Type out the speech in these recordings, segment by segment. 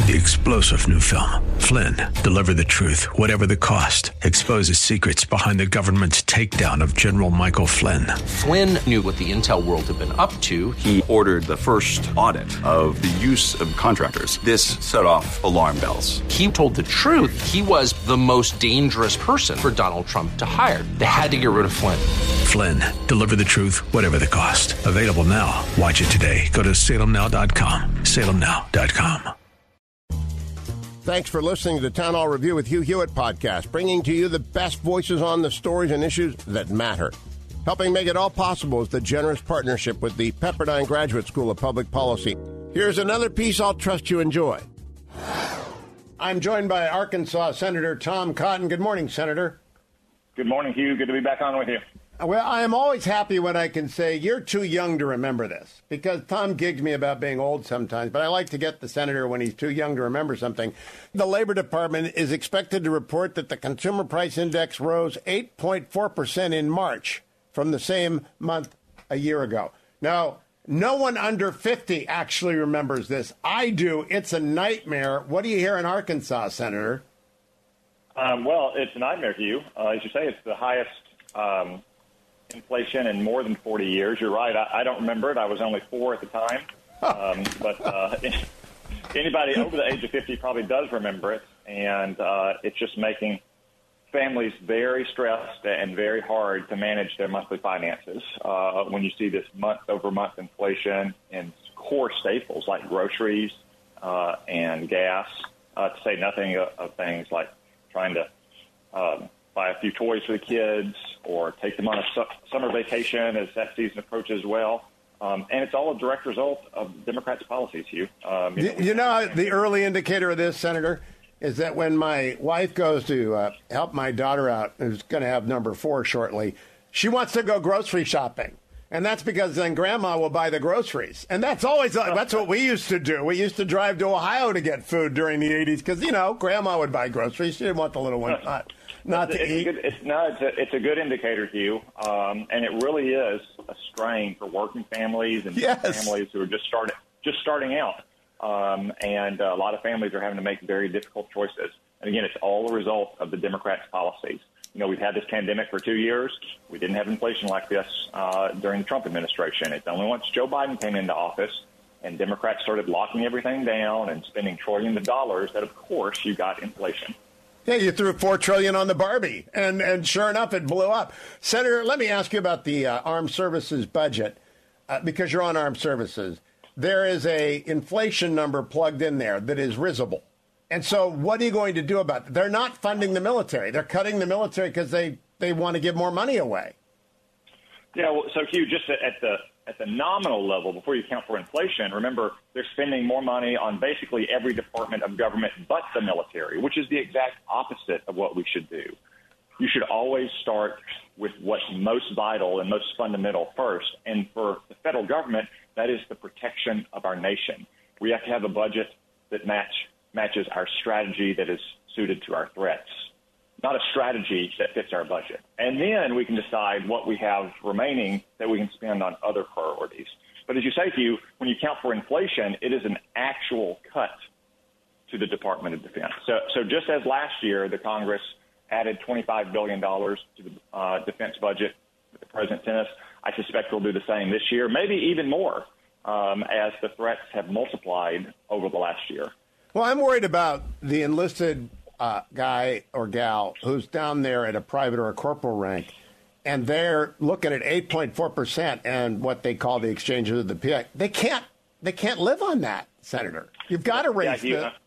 The explosive new film, Flynn, deliver the truth, whatever the cost, exposes secrets behind the government's takedown of General Michael Flynn. Flynn knew what the intel world had been up to. He ordered the first audit of the use of contractors. This set off alarm bells. He told the truth. He was the most dangerous person for Donald Trump to hire. They had to get rid of Flynn. Flynn, deliver the truth, whatever the cost. Available now. Watch it today. Go to salemnow.com. salemnow.com. Thanks for listening to the Town Hall Review with Hugh Hewitt podcast, bringing to you the best voices on the stories and issues that matter. Helping make it all possible is the generous partnership with the Pepperdine Graduate School of Public Policy. Here's another piece I'll trust you enjoy. I'm joined by Arkansas Senator Tom Cotton. Good morning, Senator. Good morning, Hugh. Good to be back on with you. Well, I am always happy when I can say you're too young to remember this, because Tom gigs me about being old sometimes, but I like to get the senator when he's too young to remember something. The Labor Department is expected to report that the Consumer Price Index rose 8.4% in March from the same month a year ago. Now, no one under 50 actually remembers this. I do. It's a nightmare. What do you hear in Arkansas, Senator? Well, it's a nightmare, Hugh. As you say, it's the highest inflation in more than 40 years. You're right. I don't remember it. I was only 4 at the time. But anybody over the age of 50 probably does remember it. And it's just making families very stressed and very hard to manage their monthly finances. When you see this month-over-month inflation in core staples like groceries and gas, to say nothing of things like trying to buy a few toys for the kids or take them on a summer vacation as that season approaches well. And it's all a direct result of Democrats' policies, Hugh. The early indicator of this, Senator, is that when my wife goes to help my daughter out, who's going to have number 4 shortly, she wants to go grocery shopping. And that's because then Grandma will buy the groceries. And that's what we used to do. We used to drive to Ohio to get food during the 80s because, Grandma would buy groceries. She didn't want the little one not to eat. It's a good indicator, Hugh. And it really is a strain for working families and families who are just starting out. And a lot of families are having to make very difficult choices. And again, it's all a result of the Democrats' policies. We've had this pandemic for 2 years. We didn't have inflation like this during the Trump administration. It's only once Joe Biden came into office and Democrats started locking everything down and spending trillions of dollars that, of course, you got inflation. Yeah, you threw $4 trillion on the Barbie, and sure enough, it blew up. Senator, let me ask you about the armed services budget, because you're on armed services. There is a inflation number plugged in there that is risible. And so what are you going to do about it? They're not funding the military. They're cutting the military because they want to give more money away. Yeah, well, so Hugh, just at the nominal level, before you count for inflation, remember they're spending more money on basically every department of government but the military, which is the exact opposite of what we should do. You should always start with what's most vital and most fundamental first. And for the federal government, that is the protection of our nation. We have to have a budget that matches our strategy that is suited to our threats, not a strategy that fits our budget. And then we can decide what we have remaining that we can spend on other priorities. But as you say, Hugh, when you count for inflation, it is an actual cut to the Department of Defense. So just as last year, the Congress added $25 billion to the defense budget that the president sent us, I suspect we'll do the same this year, maybe even more, as the threats have multiplied over the last year. Well, I'm worried about the enlisted guy or gal who's down there at a private or a corporal rank, and they're looking at 8.4% and what they call the exchanges of the PI. They can't live on that, Senator. You've got to raise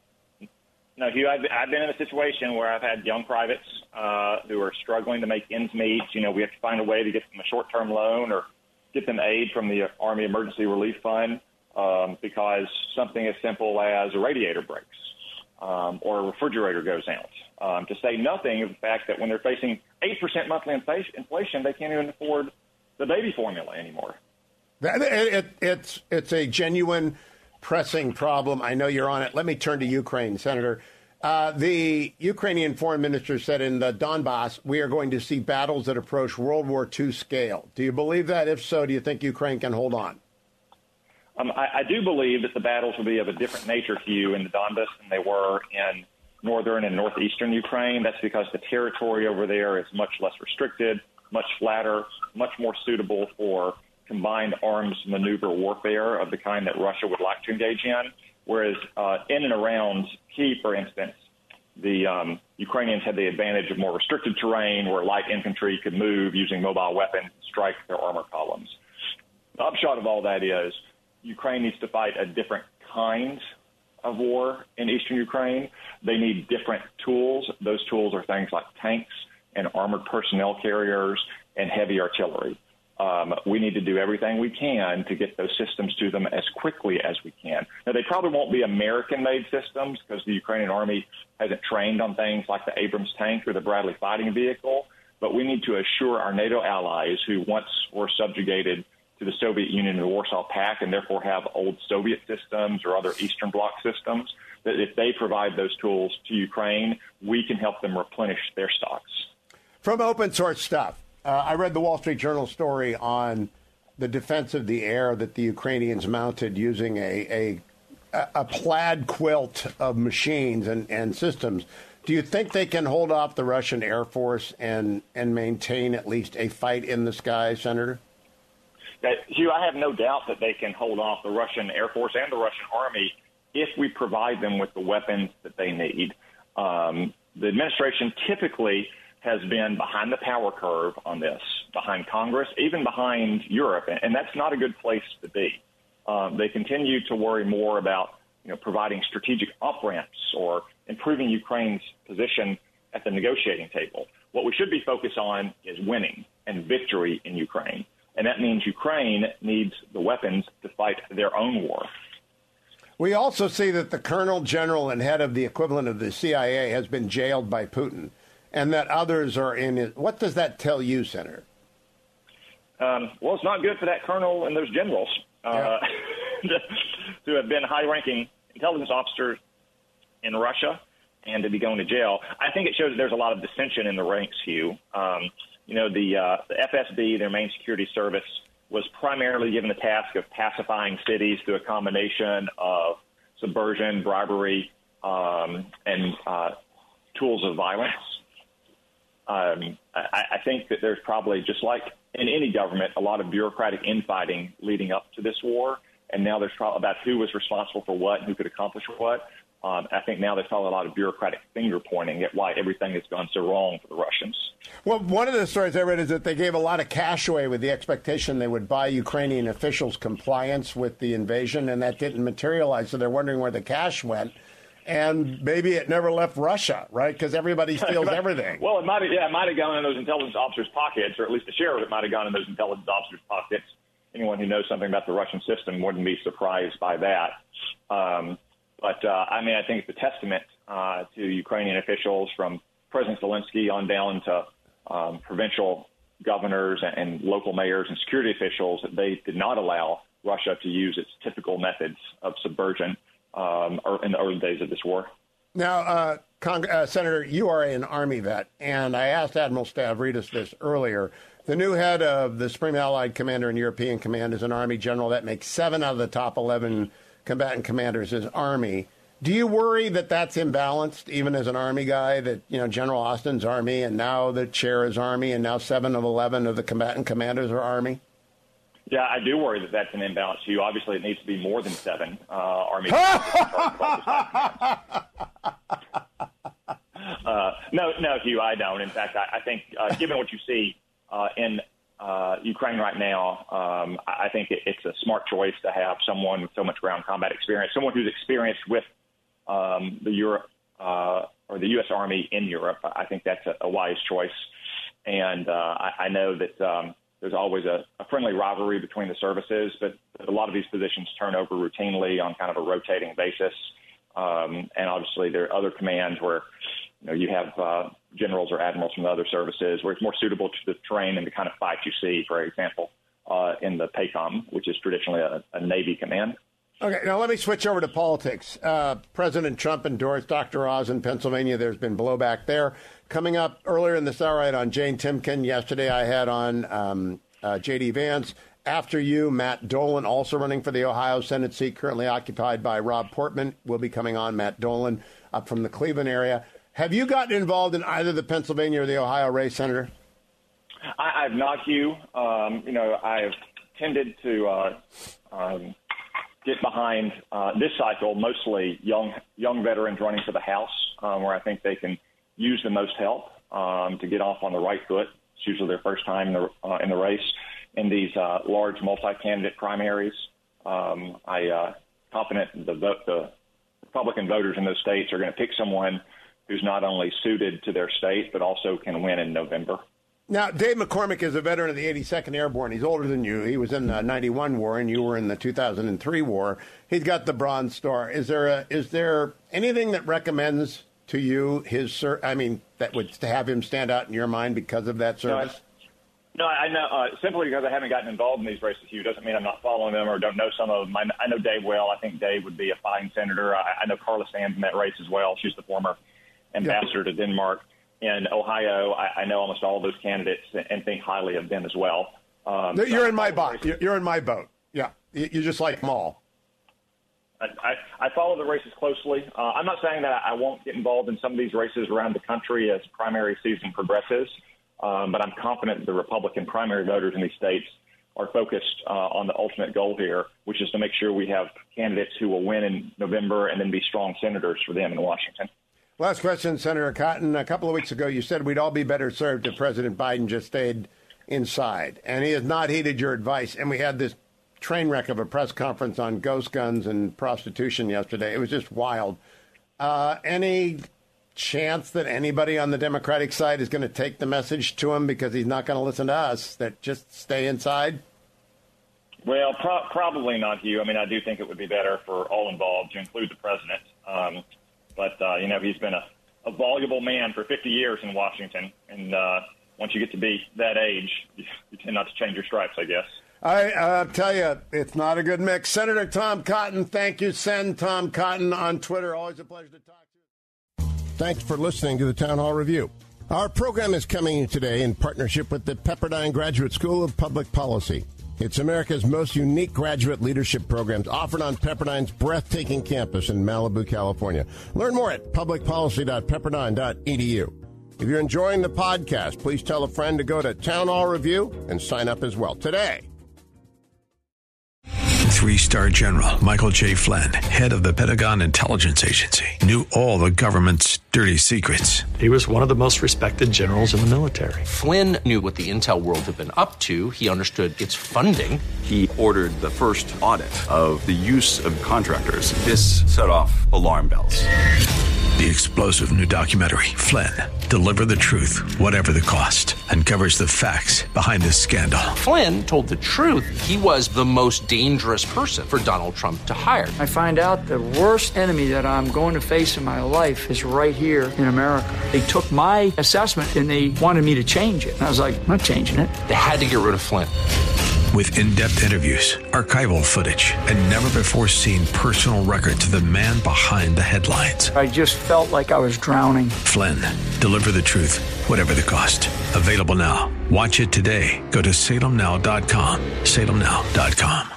No, Hugh, I've been in a situation where I've had young privates who are struggling to make ends meet. We have to find a way to get them a short-term loan or get them aid from the Army Emergency Relief Fund. Because something as simple as a radiator breaks or a refrigerator goes out. To say nothing of the fact that when they're facing 8% monthly inflation, they can't even afford the baby formula anymore. It's a genuine pressing problem. I know you're on it. Let me turn to Ukraine, Senator. The Ukrainian foreign minister said in the Donbass, we are going to see battles that approach World War II scale. Do you believe that? If so, do you think Ukraine can hold on? I do believe that the battles will be of a different nature to you in the Donbass than they were in northern and northeastern Ukraine. That's because the territory over there is much less restricted, much flatter, much more suitable for combined arms maneuver warfare of the kind that Russia would like to engage in. Whereas in and around Kyiv, for instance, the Ukrainians had the advantage of more restricted terrain where light infantry could move using mobile weapons and strike their armor columns. The upshot of all that is Ukraine needs to fight a different kind of war in eastern Ukraine. They need different tools. Those tools are things like tanks and armored personnel carriers and heavy artillery. We need to do everything we can to get those systems to them as quickly as we can. Now, they probably won't be American-made systems because the Ukrainian army hasn't trained on things like the Abrams tank or the Bradley fighting vehicle, but we need to assure our NATO allies who once were subjugated to the Soviet Union and the Warsaw Pact and therefore have old Soviet systems or other Eastern Bloc systems, that if they provide those tools to Ukraine, we can help them replenish their stocks. From open source stuff, I read the Wall Street Journal story on the defense of the air that the Ukrainians mounted using a plaid quilt of machines and systems. Do you think they can hold off the Russian Air Force and maintain at least a fight in the sky, Senator? Hugh, I have no doubt that they can hold off the Russian Air Force and the Russian Army if we provide them with the weapons that they need. The administration typically has been behind the power curve on this, behind Congress, even behind Europe, and that's not a good place to be. They continue to worry more about providing strategic off-ramps or improving Ukraine's position at the negotiating table. What we should be focused on is winning and victory in Ukraine. And that means Ukraine needs the weapons to fight their own war. We also see that the colonel general and head of the equivalent of the CIA has been jailed by Putin, and that others are in it. What does that tell you, Senator? Well, it's not good for that colonel and those generals to have been high-ranking intelligence officers in Russia and to be going to jail. I think it shows that there's a lot of dissension in the ranks, Hugh. The FSB, their main security service, was primarily given the task of pacifying cities through a combination of subversion, bribery, and tools of violence. I think that there's probably, just like in any government, a lot of bureaucratic infighting leading up to this war. And now there's probably about who was responsible for what and who could accomplish what. I think now there's probably a lot of bureaucratic finger pointing at why everything has gone so wrong for the Russians. Well, one of the stories I read is that they gave a lot of cash away with the expectation they would buy Ukrainian officials compliance with the invasion, and that didn't materialize. So they're wondering where the cash went. And maybe it never left Russia, right? Because everybody steals everything. Well, it might have gone in those intelligence officers' pockets, or at least a share of it might have gone in those intelligence officers' pockets. Anyone who knows something about the Russian system wouldn't be surprised by that. I think it's a testament to Ukrainian officials from President Zelensky on down to provincial governors and local mayors and security officials that they did not allow Russia to use its typical methods of subversion in the early days of this war. Now, Senator, you are an Army vet, and I asked Admiral Stavridis this earlier. The new head of the Supreme Allied Commander and European Command is an Army general. That makes 7 out of the top 11 combatant commanders as Army. Do you worry that that's imbalanced, even as an Army guy, that, General Austin's Army, and now the chair is Army, and now 7 of 11 of the combatant commanders are Army? Yeah, I do worry that that's an imbalance, Hugh. Obviously, it needs to be more than 7 Army. No, Hugh, I don't. In fact, I think given what you see in Ukraine right now, I think it's a smart choice to have someone with so much ground combat experience, someone who's experienced with the Europe or the U.S. Army in Europe. I think that's a wise choice. And I know that there's always a friendly rivalry between the services, but a lot of these positions turn over routinely on kind of a rotating basis. And obviously there are other commands where you have generals or admirals from the other services where it's more suitable to the terrain and the kind of fight you see, for example, in the PACOM, which is traditionally a Navy command. Okay, now let me switch over to politics. President Trump endorsed Dr. Oz in Pennsylvania. There's been blowback there. Coming up earlier in this hour, I had on Jane Timken. Yesterday I had on J.D. Vance. after you, Matt Dolan, also running for the Ohio Senate seat, currently occupied by Rob Portman, will be coming on. Matt Dolan up from the Cleveland area. Have you gotten involved in either the Pennsylvania or the Ohio race, Senator? I've not, Hugh. I've tended to get behind this cycle, mostly young veterans running for the House, where I think they can use the most help to get off on the right foot. It's usually their first time in the race in these large multi-candidate primaries. I'm confident the Republican voters in those states are going to pick someone who's not only suited to their state, but also can win in November. Now, Dave McCormick is a veteran of the 82nd Airborne. He's older than you. He was in the 91 war, and you were in the 2003 war. He's got the Bronze Star. Is there anything that recommends to you that would have him stand out in your mind because of that service? No, I know. Simply because I haven't gotten involved in these races, Hugh, doesn't mean I'm not following them or don't know some of them. I know Dave well. I think Dave would be a fine senator. I know Carla Sands in that race as well. She's the former ambassador to Denmark. In Ohio, I know almost all of those candidates and think highly of them as well. You're in my boat. You're in my boat. Yeah, you just like them all. I follow the races closely. I'm not saying that I won't get involved in some of these races around the country as primary season progresses, but I'm confident the Republican primary voters in these states are focused on the ultimate goal here, which is to make sure we have candidates who will win in November and then be strong senators for them in Washington. Last question, Senator Cotton. A couple of weeks ago, you said we'd all be better served if President Biden just stayed inside. And he has not heeded your advice. And we had this train wreck of a press conference on ghost guns and prostitution yesterday. It was just wild. Any chance that anybody on the Democratic side is going to take the message to him because he's not going to listen to us, that just stay inside? Well, probably not, Hugh. I mean, I do think it would be better for all involved to include the president. But he's been a voluble man for 50 years in Washington. And once you get to be that age, you tend not to change your stripes, I guess. I tell you, it's not a good mix. Senator Tom Cotton, thank you. Send Tom Cotton on Twitter. Always a pleasure to talk to you. Thanks for listening to the Town Hall Review. Our program is coming today in partnership with the Pepperdine Graduate School of Public Policy. It's America's most unique graduate leadership programs offered on Pepperdine's breathtaking campus in Malibu, California. Learn more at publicpolicy.pepperdine.edu. If you're enjoying the podcast, please tell a friend to go to Town Hall Review and sign up as well today. 3-star General Michael J. Flynn, head of the Pentagon Intelligence Agency, knew all the government's dirty secrets. He was one of the most respected generals in the military. Flynn knew what the intel world had been up to. He understood its funding. He ordered the first audit of the use of contractors. This set off alarm bells. The explosive new documentary, Flynn, Deliver the Truth, Whatever the Cost, uncovers the facts behind this scandal. Flynn told the truth. He was the most dangerous person for Donald Trump to hire. I find out the worst enemy that I'm going to face in my life is right here in America. They took my assessment and they wanted me to change it. And I was like, I'm not changing it. They had to get rid of Flynn. With in-depth interviews, archival footage, and never-before-seen personal records of the man behind the headlines. I just felt like I was drowning. Flynn, Deliver the Truth, Whatever the Cost. Available now. Watch it today. Go to salemnow.com. salemnow.com.